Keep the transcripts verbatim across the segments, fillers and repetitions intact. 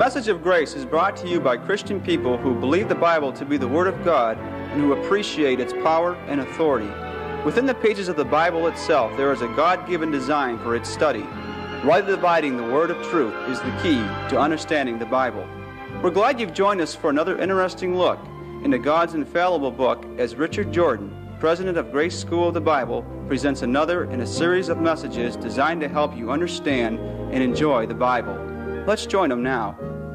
Message of Grace is brought to you by Christian people who believe the Bible to be the Word of God and who appreciate its power and authority. Within the pages of the Bible itself, there is a God-given design for its study. Rightly dividing the Word of truth is the key to understanding the Bible. We're glad you've joined us for another interesting look into God's infallible book as Richard Jordan, president of Grace School of the Bible, presents another in a series of messages designed to help you understand and enjoy the Bible. Let's join him now.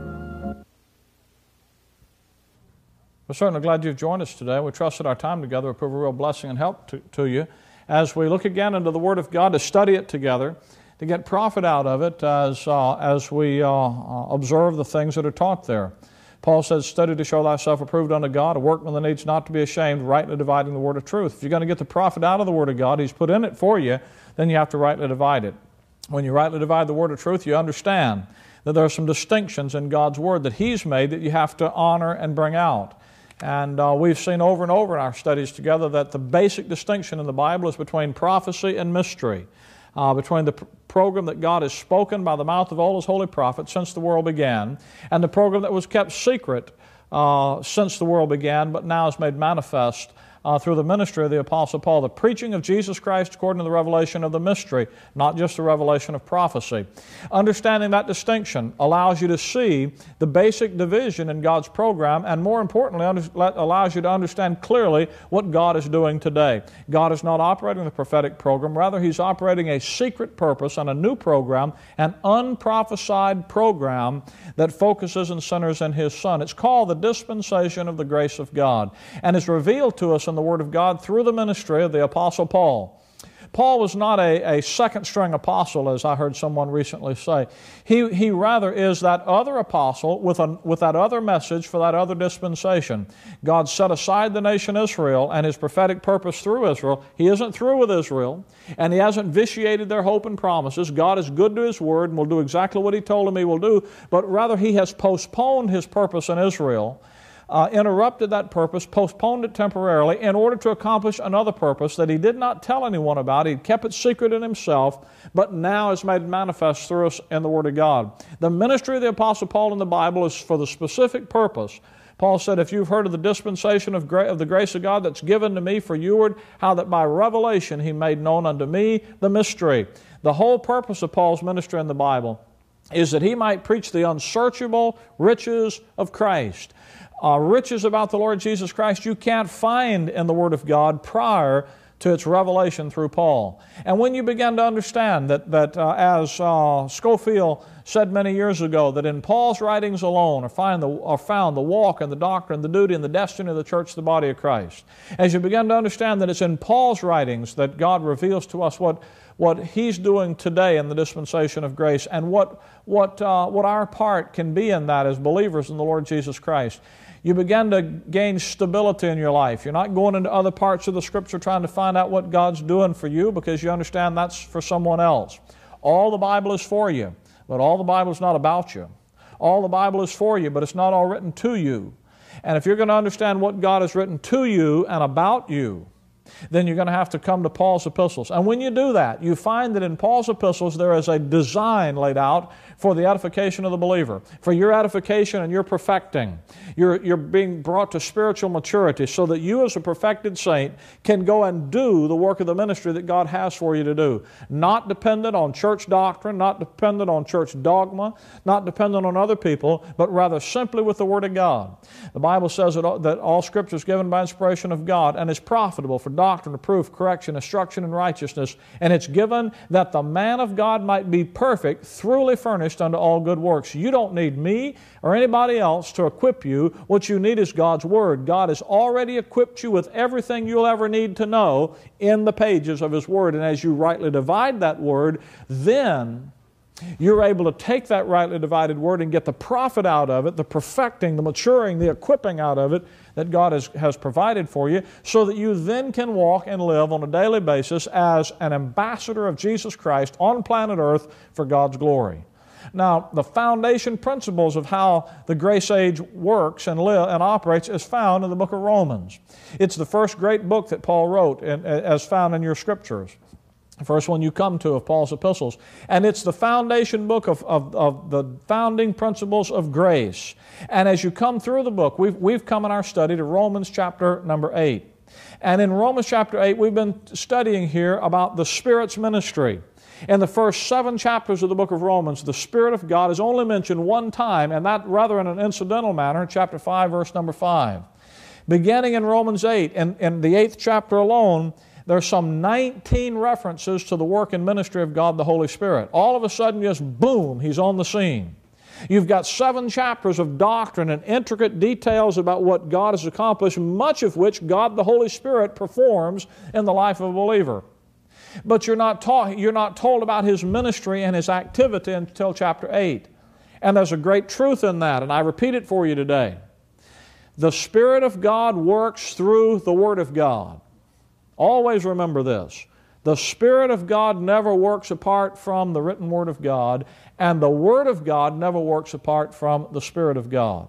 We're certainly glad you've joined us today. We trust that our time together will prove a real blessing and help to, to you as we look again into the Word of God, to study it together, to get profit out of it as, uh, as we uh, uh, observe the things that are taught there. Paul says, study to show thyself approved unto God, a workman that needs not to be ashamed, rightly dividing the word of truth. If you're going to get the profit out of the Word of God, He's put in it for you, then you have to rightly divide it. When you rightly divide the word of truth, you understand that there are some distinctions in God's Word that He's made that you have to honor and bring out. And uh, we've seen over and over in our studies together that the basic distinction in the Bible is between prophecy and mystery, uh, between the pr- program that God has spoken by the mouth of all His holy prophets since the world began, and the program that was kept secret uh, since the world began, but now is made manifest Uh, through the ministry of the Apostle Paul, the preaching of Jesus Christ according to the revelation of the mystery, not just the revelation of prophecy. Understanding that distinction allows you to see the basic division in God's program, and more importantly, under, allows you to understand clearly what God is doing today. God is not operating the prophetic program, rather He's operating a secret purpose and a new program, an unprophesied program that focuses on sinners and His Son. It's called the dispensation of the grace of God, and is revealed to us in the Word of God through the ministry of the Apostle Paul. Paul was not a, a second-string apostle, as I heard someone recently say. He, he rather is that other apostle with, a, with that other message for that other dispensation. God set aside the nation Israel and His prophetic purpose through Israel. He isn't through with Israel, and He hasn't vitiated their hope and promises. God is good to His Word and will do exactly what He told Him He will do, but rather He has postponed His purpose in Israel, Uh, interrupted that purpose, postponed it temporarily in order to accomplish another purpose that He did not tell anyone about. He kept it secret in Himself, but now is made manifest through us in the Word of God. The ministry of the Apostle Paul in the Bible is for the specific purpose. Paul said, if you've heard of the dispensation of, gra- of the grace of God that's given to me for youward, how that by revelation He made known unto me the mystery. The whole purpose of Paul's ministry in the Bible is that he might preach the unsearchable riches of Christ. Uh, riches about the Lord Jesus Christ you can't find in the Word of God prior to its revelation through Paul. And when you begin to understand that, that uh, as uh, Scofield said many years ago, that in Paul's writings alone are, find the, are found the walk and the doctrine, the duty and the destiny of the church, the body of Christ. As you begin to understand that it's in Paul's writings that God reveals to us what, what He's doing today in the dispensation of grace, and what, what, uh, what our part can be in that as believers in the Lord Jesus Christ, you begin to gain stability in your life. You're not going into other parts of the Scripture trying to find out what God's doing for you, because you understand that's for someone else. All the Bible is for you, but all the Bible is not about you. All the Bible is for you, but it's not all written to you. And if you're going to understand what God has written to you and about you, then you're going to have to come to Paul's epistles. And when you do that, you find that in Paul's epistles there is a design laid out for the edification of the believer, for your edification and your perfecting. You're, you're being brought to spiritual maturity so that you as a perfected saint can go and do the work of the ministry that God has for you to do. Not dependent on church doctrine, not dependent on church dogma, not dependent on other people, but rather simply with the Word of God. The Bible says that all, that all Scripture is given by inspiration of God and is profitable for doctrine, reproof, correction, instruction in righteousness, and it's given that the man of God might be perfect, thoroughly furnished unto all good works. You don't need me or anybody else to equip you. What you need is God's Word. God has already equipped you with everything you'll ever need to know in the pages of His Word, and as you rightly divide that Word, then you're able to take that rightly divided Word and get the profit out of it, the perfecting, the maturing, the equipping out of it that God has, has provided for you, so that you then can walk and live on a daily basis as an ambassador of Jesus Christ on planet Earth for God's glory. Now, the foundation principles of how the grace age works and live and operates is found in the book of Romans. It's the first great book that Paul wrote, in, as found in your Scriptures. the first one you come to of Paul's epistles. And it's the foundation book of, of, of the founding principles of grace. And as you come through the book, we've, we've come in our study to Romans chapter number eight. And in Romans chapter eight, we've been studying here about the Spirit's ministry. In the first seven chapters of the book of Romans, the Spirit of God is only mentioned one time, and that rather in an incidental manner, chapter five, verse number five. Beginning in Romans eight, in, in the eighth chapter alone, there's some nineteen references to the work and ministry of God the Holy Spirit. All of a sudden, just boom, He's on the scene. You've got seven chapters of doctrine and intricate details about what God has accomplished, much of which God the Holy Spirit performs in the life of a believer. But you're not taught, you're not told about His ministry and His activity until chapter eight. And there's a great truth in that, and I repeat it for you today. The Spirit of God works through the Word of God. Always remember this. The Spirit of God never works apart from the written Word of God, and the Word of God never works apart from the Spirit of God.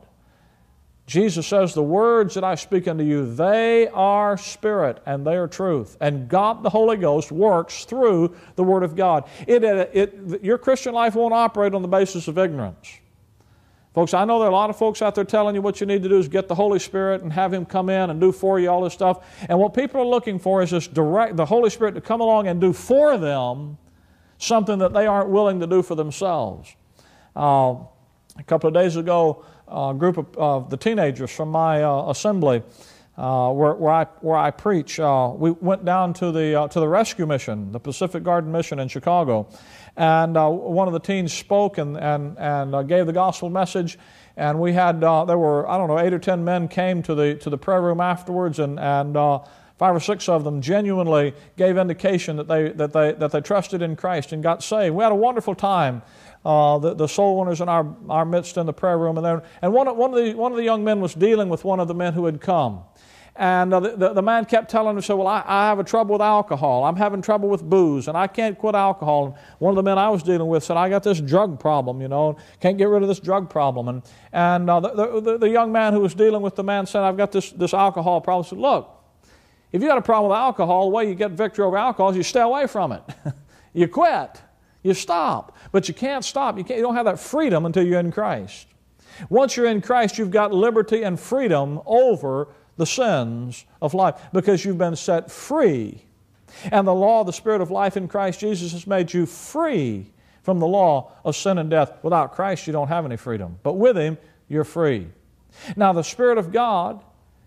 Jesus says, the words that I speak unto you, they are spirit and they are truth. And God the Holy Ghost works through the Word of God. It, it, it, your Christian life won't operate on the basis of ignorance. Folks, I know there are a lot of folks out there telling you what you need to do is get the Holy Spirit and have Him come in and do for you all this stuff. And what people are looking for is this direct, the Holy Spirit to come along and do for them something that they aren't willing to do for themselves. Uh, a couple of days ago, a group of uh, the teenagers from my uh, assembly uh, where, where, I, where I preach, uh, we went down to the, uh, to the rescue mission, the Pacific Garden Mission in Chicago. And uh, one of the teens spoke and, and, and uh, gave the gospel message. And we had, uh, there were, I don't know, eight or ten men came to the, to the prayer room afterwards, and, and uh, five or six of them genuinely gave indication that they, that, they, that they trusted in Christ and got saved. We had a wonderful time. Uh, the, the soul winners in our, our midst in the prayer room. And, then, and one, one, of the, one of the young men was dealing with one of the men who had come. And uh, the, the man kept telling him, said, well, I, I have a trouble with alcohol. I'm having trouble with booze, and I can't quit alcohol. And one of the men I was dealing with said, I got this drug problem, you know, can't get rid of this drug problem. And, and uh, the, the, the young man who was dealing with the man said, I've got this, this alcohol problem. I said, look, if you got a problem with alcohol, the way you get victory over alcohol is you stay away from it. You quit. You stop. But you can't stop. You, can't, you don't have that freedom until you're in Christ. Once you're in Christ, you've got liberty and freedom over the sins of life because you've been set free. And the law of the Spirit of life in Christ Jesus has made you free from the law of sin and death. Without Christ, you don't have any freedom. But with Him, you're free. Now, the Spirit of God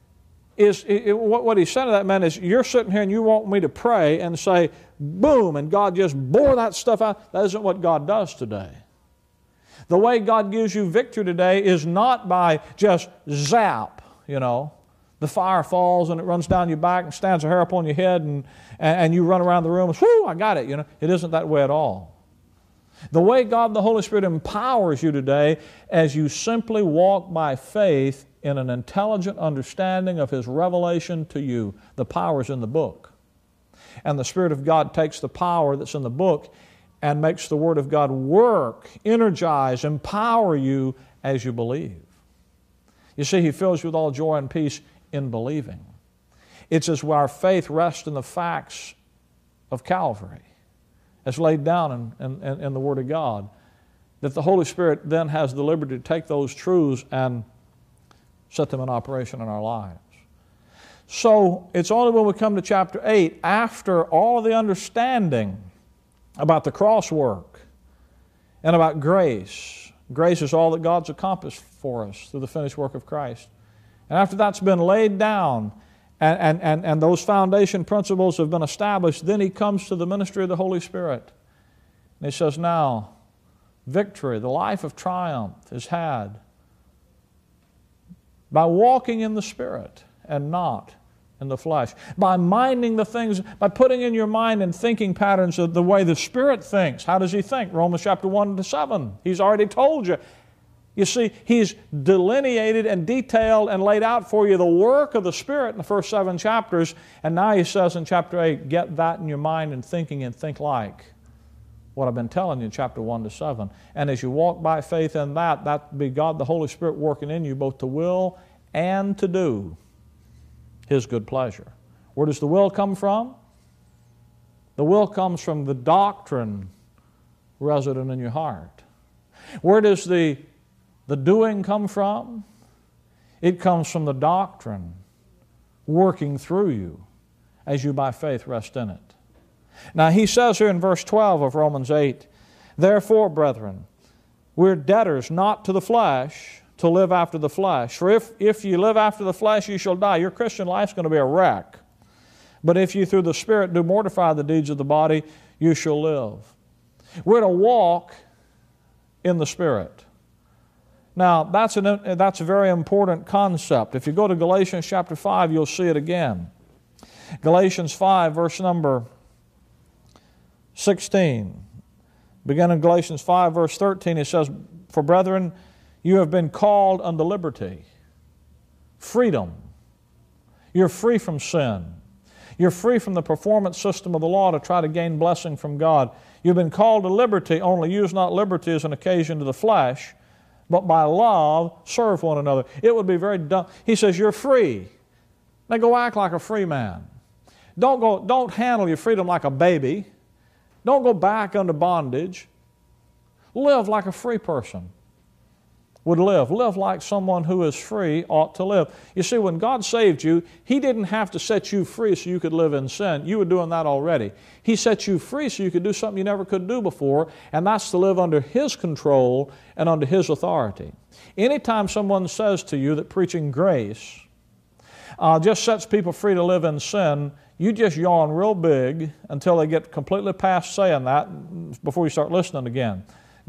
is, it, what, what He said to that man is, you're sitting here and you want me to pray and say, boom, and God just bore that stuff out. That isn't what God does today. The way God gives you victory today is not by just zap, you know. The fire falls and it runs down your back and stands a hair up on your head and, and, and you run around the room and, whoo, I got it, you know. It isn't that way at all. The way God the Holy Spirit empowers you today as you simply walk by faith in an intelligent understanding of His revelation to you. The power's in the book. And the Spirit of God takes the power that's in the book and makes the Word of God work, energize, empower you as you believe. You see, He fills you with all joy and peace in believing. It's as our faith rests in the facts of Calvary, as laid down in, in, in the Word of God, that the Holy Spirit then has the liberty to take those truths and set them in operation in our lives. So it's only when we come to chapter eight, after all of the understanding about the cross work and about grace. Grace is all that God's accomplished for us through the finished work of Christ. And after that's been laid down and, and, and, and those foundation principles have been established, then He comes to the ministry of the Holy Spirit. And He says, now, victory, the life of triumph is had by walking in the Spirit and not in the flesh. By minding the things, by putting in your mind and thinking patterns of the way the Spirit thinks. How does He think? Romans chapter one to seven. He's already told you. You see, He's delineated and detailed and laid out for you the work of the Spirit in the first seven chapters. And now He says in chapter eight, get that in your mind and thinking and think like what I've been telling you in chapter one to seven. And as you walk by faith in that, that be God the Holy Spirit working in you both to will and to do His good pleasure. Where does the will come from? The will comes from the doctrine resident in your heart. Where does the, the doing come from? It comes from the doctrine working through you as you by faith rest in it. Now he says here in verse twelve of Romans eight, therefore, brethren, we're debtors not to the flesh, to live after the flesh. For if, if you live after the flesh, you shall die. Your Christian life's going to be a wreck. But if you through the Spirit do mortify the deeds of the body, you shall live. We're to walk in the Spirit. Now, that's, an, that's a very important concept. If you go to Galatians chapter five, you'll see it again. Galatians five, verse number sixteen. Beginning in Galatians five, verse thirteen, it says, for brethren, you have been called unto liberty, freedom. You're free from sin. You're free from the performance system of the law to try to gain blessing from God. You've been called to liberty, only use not liberty as an occasion to the flesh, but by love serve one another. It would be very dumb. He says, you're free. Now go act like a free man. Don't go, don't handle your freedom like a baby. Don't go back under bondage. Live like a free person would live. Live like someone who is free ought to live. You see, when God saved you, He didn't have to set you free so you could live in sin. You were doing that already. He set you free so you could do something you never could do before, and that's to live under His control and under His authority. Anytime someone says to you that preaching grace uh, just sets people free to live in sin, you just yawn real big until they get completely past saying that before you start listening again.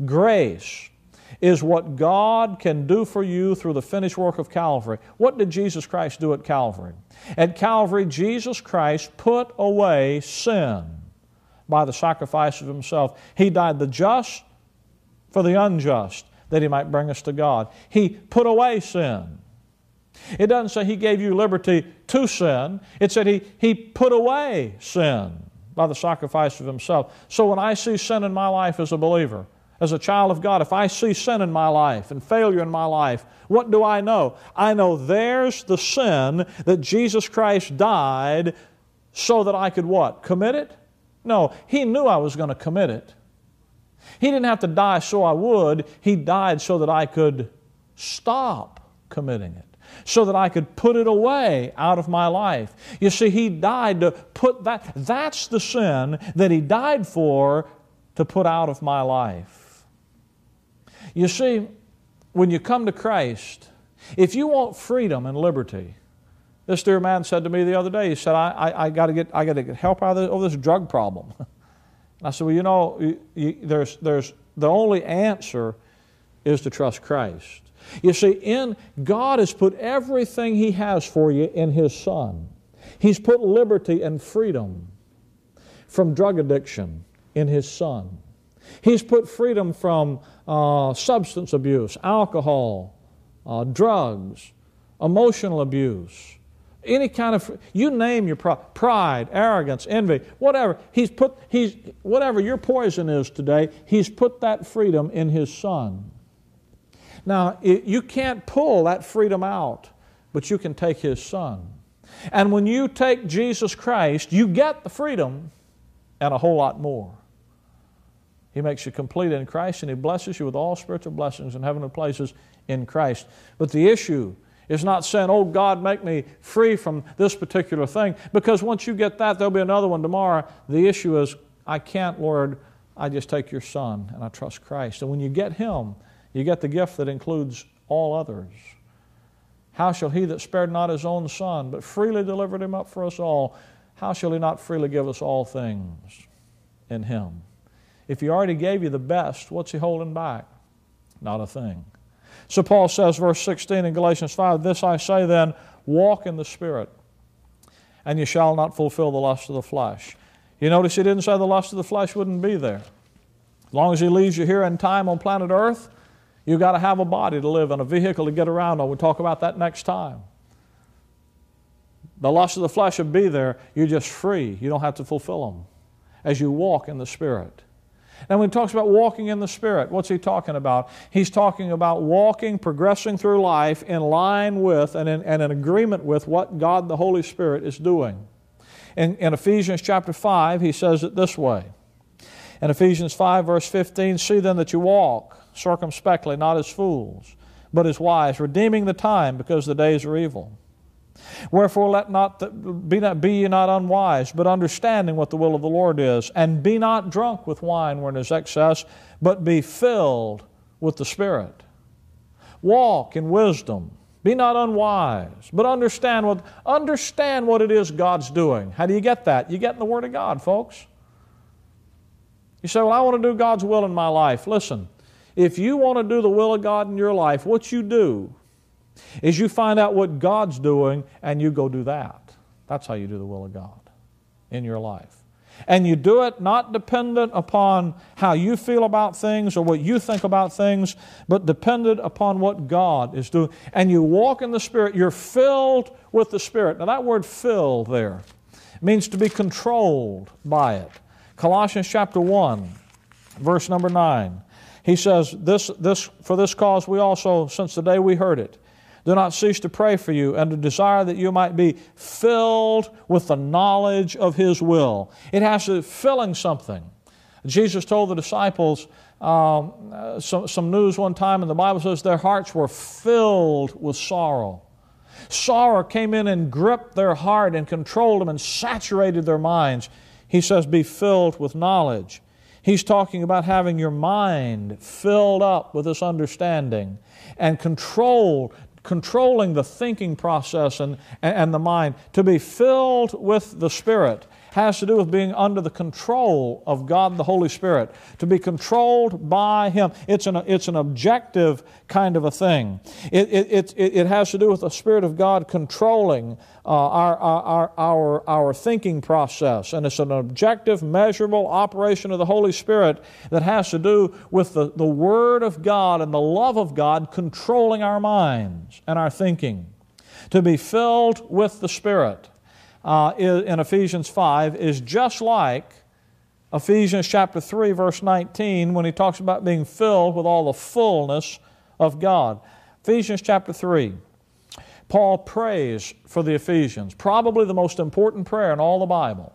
Grace is what God can do for you through the finished work of Calvary. What did Jesus Christ do at Calvary? At Calvary, Jesus Christ put away sin by the sacrifice of Himself. He died the just for the unjust, that He might bring us to God. He put away sin. It doesn't say He gave you liberty to sin. It said He, he put away sin by the sacrifice of Himself. So when I see sin in my life as a believer, as a child of God, if I see sin in my life and failure in my life, what do I know? I know there's the sin that Jesus Christ died so that I could what? Commit it? No, He knew I was going to commit it. He didn't have to die so I would. He died so that I could stop committing it, so that I could put it away out of my life. You see, He died to put that, that's the sin that He died for, to put out of my life. You see, when you come to Christ, if you want freedom and liberty, this dear man said to me the other day, he said, I, I, I got to get I got to get help out of this, over this drug problem. And I said, well, you know, you, you, there's, there's, the only answer is to trust Christ. You see, in God has put everything He has for you in His Son. He's put liberty and freedom from drug addiction in His Son. He's put freedom from uh, substance abuse, alcohol, uh, drugs, emotional abuse, any kind of, you name your pride, pride, arrogance, envy, whatever. He's put, he's, whatever your poison is today, He's put that freedom in His Son. Now, it, you can't pull that freedom out, but you can take His Son. And when you take Jesus Christ, you get the freedom and a whole lot more. He makes you complete in Christ, and He blesses you with all spiritual blessings in heavenly places in Christ. But the issue is not saying, oh, God, make me free from this particular thing, because once you get that, there'll be another one tomorrow. The issue is, I can't, Lord, I just take Your Son, and I trust Christ. And when you get Him, you get the gift that includes all others. How shall He that spared not His own Son, but freely delivered Him up for us all, how shall He not freely give us all things in Him? If He already gave you the best, what's He holding back? Not a thing. So Paul says, verse sixteen in Galatians five, this I say then, walk in the Spirit, and you shall not fulfill the lust of the flesh. You notice He didn't say the lust of the flesh wouldn't be there. As long as He leaves you here in time on planet Earth, you've got to have a body to live in, a vehicle to get around on. We'll talk about that next time. The lust of the flesh will be there. You're just free. You don't have to fulfill them as you walk in the Spirit. Now, when he talks about walking in the Spirit, what's he talking about? He's talking about walking, progressing through life in line with and in, and in agreement with what God the Holy Spirit is doing. In, in Ephesians chapter five, he says it this way. In Ephesians five, verse fifteen, see then that you walk circumspectly, not as fools, but as wise, redeeming the time, because the days are evil. Wherefore let not the, be, not, be ye not unwise, but understanding what the will of the Lord is, and be not drunk with wine wherein is excess, but be filled with the Spirit. Walk in wisdom. Be not unwise, but understand what, understand what it is God's doing. How do you get that? You get in the Word of God, folks. You say, well, I want to do God's will in my life. Listen, if you want to do the will of God in your life, what you do is you find out what God's doing and you go do that. That's how you do the will of God in your life. And you do it not dependent upon how you feel about things or what you think about things, but dependent upon what God is doing. And you walk in the Spirit. You're filled with the Spirit. Now that word fill there means to be controlled by it. Colossians chapter one, verse number nine. He says, this, this, for this cause we also, since the day we heard it, do not cease to pray for you and to desire that you might be filled with the knowledge of His will. It has to filling something. Jesus told the disciples um, uh, some, some news one time, and the Bible says their hearts were filled with sorrow. Sorrow came in and gripped their heart and controlled them and saturated their minds. He says, be filled with knowledge. He's talking about having your mind filled up with this understanding and control, controlling the thinking process and, and the mind. To be filled with the Spirit has to do with being under the control of God the Holy Spirit. To be controlled by Him. It's an, it's an objective kind of a thing. It, it, it, it has to do with the Spirit of God controlling uh, our, our, our, our thinking process. And it's an objective, measurable operation of the Holy Spirit that has to do with the, the Word of God and the love of God controlling our minds and our thinking. To be filled with the Spirit Uh, in Ephesians five is just like Ephesians chapter three, verse nineteen, when he talks about being filled with all the fullness of God. Ephesians chapter three, Paul prays for the Ephesians, probably the most important prayer in all the Bible.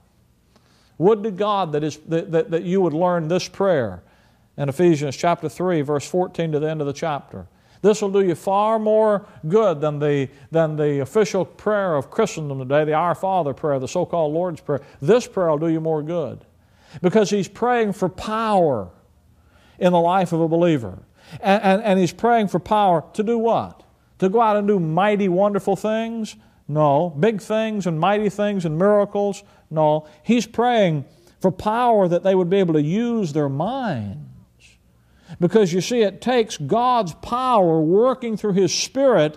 Would to God that, is, that, that, that you would learn this prayer in Ephesians chapter three, verse fourteen to the end of the chapter. This will do you far more good than the, than the official prayer of Christendom today, the Our Father prayer, the so-called Lord's Prayer. This prayer will do you more good because he's praying for power in the life of a believer. And, and, and he's praying for power to do what? To go out and do mighty, wonderful things? No. Big things and mighty things and miracles? No. He's praying for power that they would be able to use their mind. Because you see, it takes God's power working through His Spirit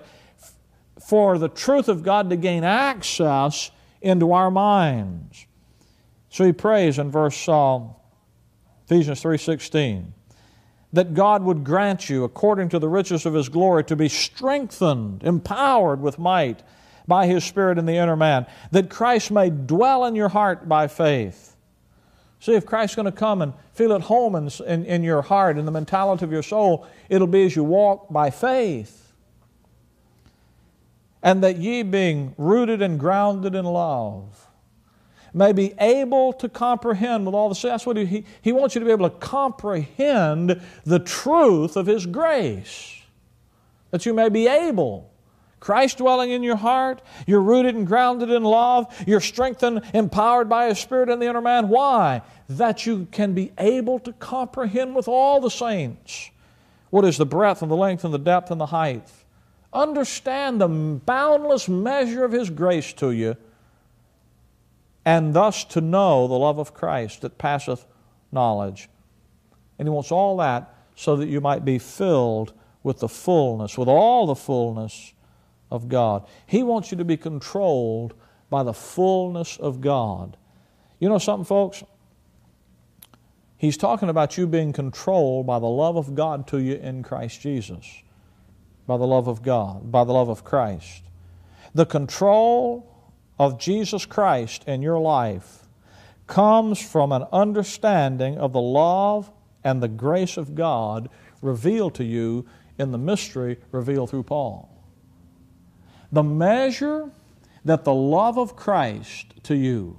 for the truth of God to gain access into our minds. So he prays in verse uh, Ephesians three sixteen that God would grant you, according to the riches of His glory, to be strengthened, empowered with might by His Spirit in the inner man, that Christ may dwell in your heart by faith. See, if Christ's going to come and feel at home in, in, in your heart, in the mentality of your soul, it'll be as you walk by faith. And that ye, being rooted and grounded in love, may be able to comprehend with all the... That's what he, he, he wants you to be able to comprehend the truth of His grace. That you may be able... Christ dwelling in your heart, you're rooted and grounded in love, you're strengthened, empowered by His Spirit in the inner man. Why? That you can be able to comprehend with all the saints what is the breadth and the length and the depth and the height. Understand the boundless measure of His grace to you, and thus to know the love of Christ that passeth knowledge. And He wants all that so that you might be filled with the fullness, with all the fullness of God. He wants you to be controlled by the fullness of God. You know something, folks? He's talking about you being controlled by the love of God to you in Christ Jesus. By the love of God, by the love of Christ. The control of Jesus Christ in your life comes from an understanding of the love and the grace of God revealed to you in the mystery revealed through Paul. The measure that the love of Christ to you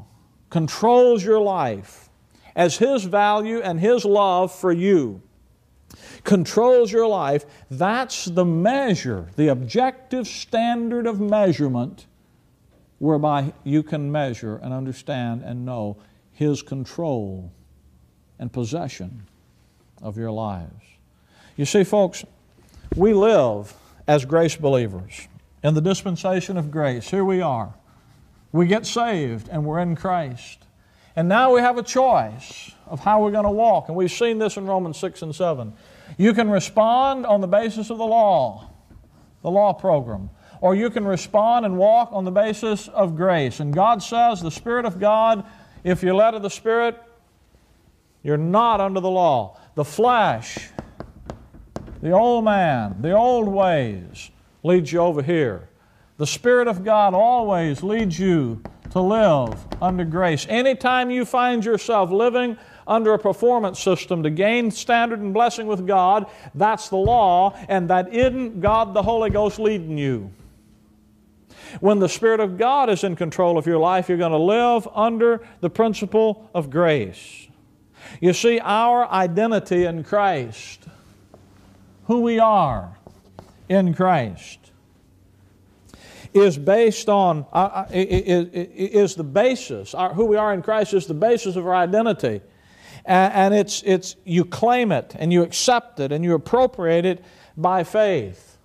controls your life, as His value and His love for you controls your life, that's the measure, the objective standard of measurement whereby you can measure and understand and know His control and possession of your lives. You see, folks, we live as grace believers in the dispensation of grace. Here we are. We get saved and we're in Christ. And now we have a choice of how we're going to walk. And we've seen this in Romans six and seven. You can respond on the basis of the law, the law program, or you can respond and walk on the basis of grace. And God says, the Spirit of God, if you're led of the Spirit, you're not under the law. The flesh, the old man, the old ways leads you over here. The Spirit of God always leads you to live under grace. Anytime you find yourself living under a performance system to gain standard and blessing with God, that's the law, and that isn't God the Holy Ghost leading you. When the Spirit of God is in control of your life, you're going to live under the principle of grace. You see, our identity in Christ, who we are in Christ, is based on, uh, is, is the basis, our, who we are in Christ is the basis of our identity. And, and it's, it's, you claim it, and you accept it, and you appropriate it by faith,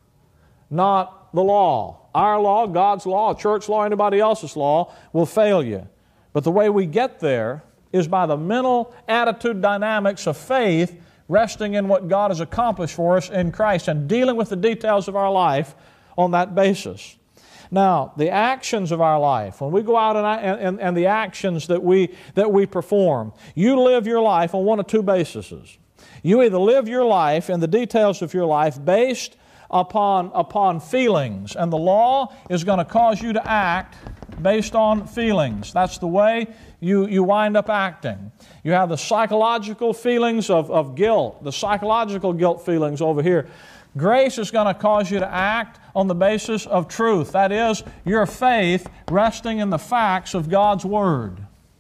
not the law. Our law, God's law, church law, anybody else's law will fail you. But the way we get there is by the mental attitude dynamics of faith, resting in what God has accomplished for us in Christ and dealing with the details of our life on that basis. Now, the actions of our life, when we go out and, and, and the actions that we, that we perform, you live your life on one of two bases. You either live your life and the details of your life based upon, upon feelings, and the law is going to cause you to act based on feelings. That's the way you, you wind up acting. You have the psychological feelings of, of guilt, the psychological guilt feelings over here. Grace is going to cause you to act on the basis of truth. That is, your faith resting in the facts of God's Word.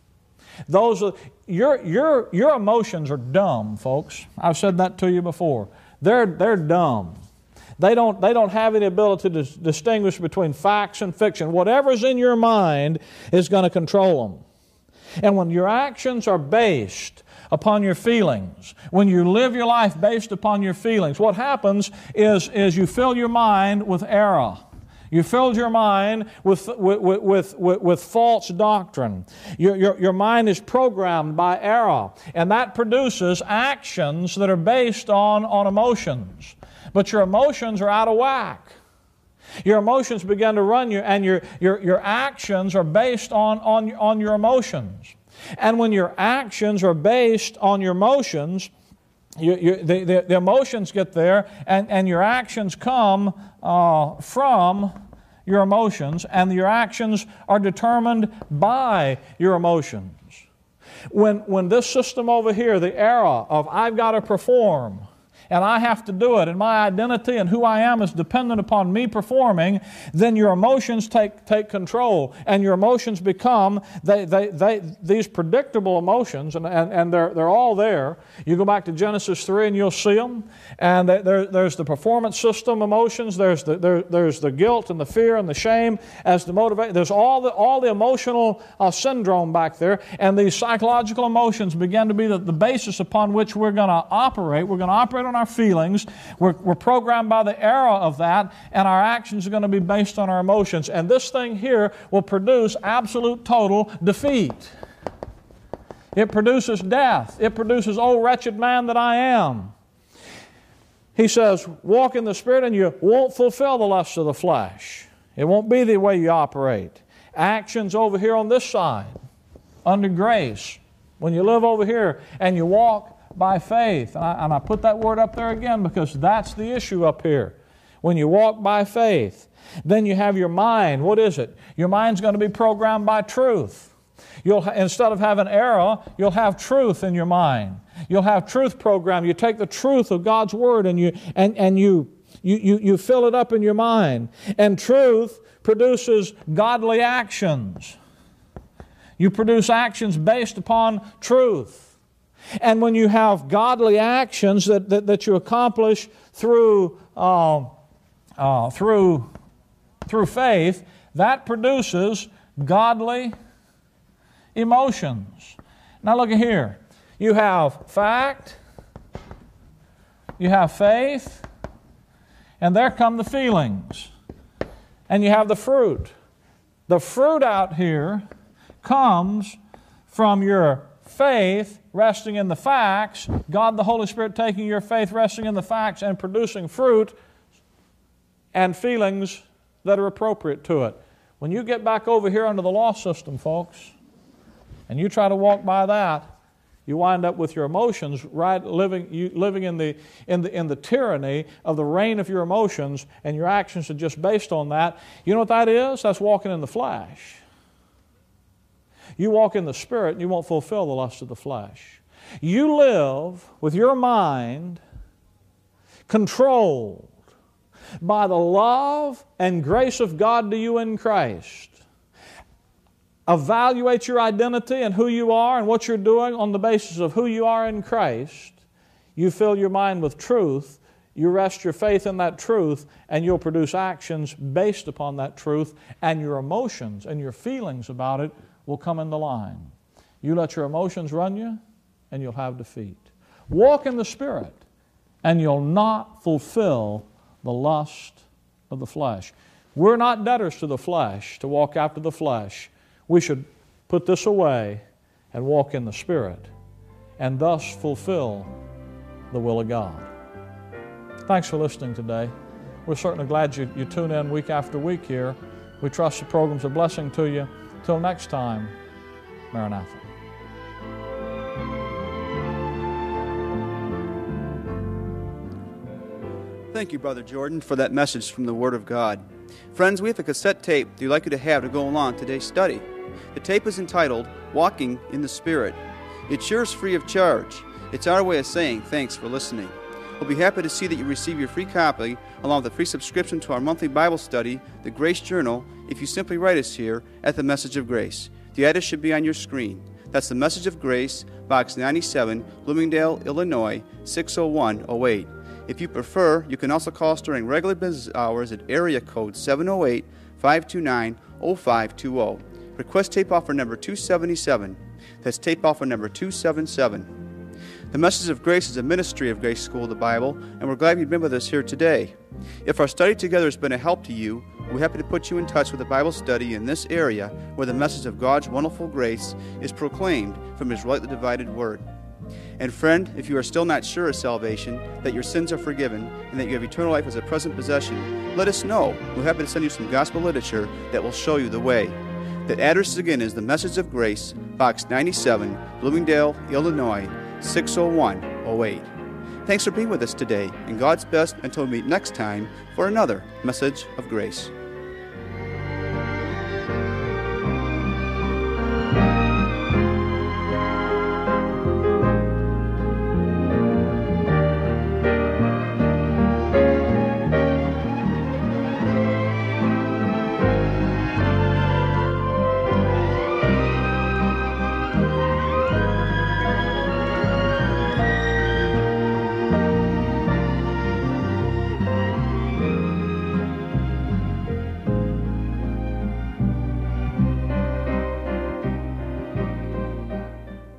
Those are, your, your, your emotions are dumb, folks. I've said that to you before. They're, they're dumb. They don't, they don't have any ability to dis- distinguish between facts and fiction. Whatever's in your mind is going to control them. And when your actions are based upon your feelings, when you live your life based upon your feelings, what happens is, is you fill your mind with error. You filled your mind with, with, with, with, with false doctrine. Your, your, your mind is programmed by error, and that produces actions that are based on, on emotions. But your emotions are out of whack. Your emotions begin to run you, and your, your, your actions are based on, on, on your emotions. And when your actions are based on your emotions, you, you, the, the, the emotions get there, and, and your actions come uh, from your emotions, and your actions are determined by your emotions. When, when this system over here, the era of I've got to perform, and I have to do it, and my identity and who I am is dependent upon me performing, then your emotions take, take control, and your emotions become they, they, they, these predictable emotions, and, and, and they're, they're all there. You go back to Genesis three and you'll see them, and they, there, there's the performance system emotions, there's the, there, there's the guilt and the fear and the shame as the motivation. There's all the, all the emotional uh, syndrome back there, and these psychological emotions begin to be the, the basis upon which we're going to operate. We're going to operate on our feelings. We're, we're programmed by the error of that, and our actions are going to be based on our emotions. And this thing here will produce absolute total defeat. It produces death. It produces, oh, wretched man that I am. He says, walk in the Spirit and you won't fulfill the lusts of the flesh. It won't be the way you operate. Actions over here on this side, under grace. When you live over here and you walk by faith. And I, and I put that word up there again because that's the issue up here. When you walk by faith, then you have your mind. What is it? Your mind's going to be programmed by truth. You'll, instead of having error, you'll have truth in your mind. You'll have truth programmed. You take the truth of God's Word and you and, and you, you, you, you fill it up in your mind. And truth produces godly actions. You produce actions based upon truth. And when you have godly actions that, that, that you accomplish through, uh, uh, through, through faith, that produces godly emotions. Now look at here. You have fact, you have faith, and there come the feelings. And you have the fruit. The fruit out here comes from your faith resting in the facts, God the Holy Spirit taking your faith resting in the facts and producing fruit and feelings that are appropriate to it. When you get back over here under the law system, folks, and you try to walk by that, you wind up with your emotions right living you living in the in the in the tyranny of the reign of your emotions, and your actions are just based on that. You know what that is? That's walking in the flesh. You walk in the Spirit and you won't fulfill the lust of the flesh. You live with your mind controlled by the love and grace of God to you in Christ. Evaluate your identity and who you are and what you're doing on the basis of who you are in Christ. You fill your mind with truth. You rest your faith in that truth, and you'll produce actions based upon that truth, and your emotions and your feelings about it will come into line. You let your emotions run you, and you'll have defeat. Walk in the Spirit, and you'll not fulfill the lust of the flesh. We're not debtors to the flesh to walk after the flesh. We should put this away and walk in the Spirit, and thus fulfill the will of God. Thanks for listening today. We're certainly glad you, you tune in week after week here. We trust the program's a blessing to you. Till next time, Maranatha. Thank you, Brother Jordan, for that message from the Word of God. Friends, we have a cassette tape that we'd like you to have to go along today's study. The tape is entitled, Walking in the Spirit. It's yours free of charge. It's our way of saying thanks for listening. We'll be happy to see that you receive your free copy along with a free subscription to our monthly Bible study, the Grace Journal, if you simply write us here at the Message of Grace. The address should be on your screen. That's the Message of Grace, Box ninety-seven, Bloomingdale, Illinois, six oh one oh eight. If you prefer, you can also call us during regular business hours at area code seven oh eight, five two nine, oh five two oh. Request tape offer number two seventy-seven. That's tape offer number two seventy-seven. The Message of Grace is a ministry of Grace School of the Bible, and we're glad you've been with us here today. If our study together has been a help to you, we're happy to put you in touch with a Bible study in this area where the message of God's wonderful grace is proclaimed from His rightly divided Word. And friend, if you are still not sure of salvation, that your sins are forgiven, and that you have eternal life as a present possession, let us know. We're happy to send you some gospel literature that will show you the way. That address again is the Message of Grace, Box ninety-seven, Bloomingdale, Illinois, six oh one oh eight. Thanks for being with us today, and God's best until we meet next time for another Message of Grace.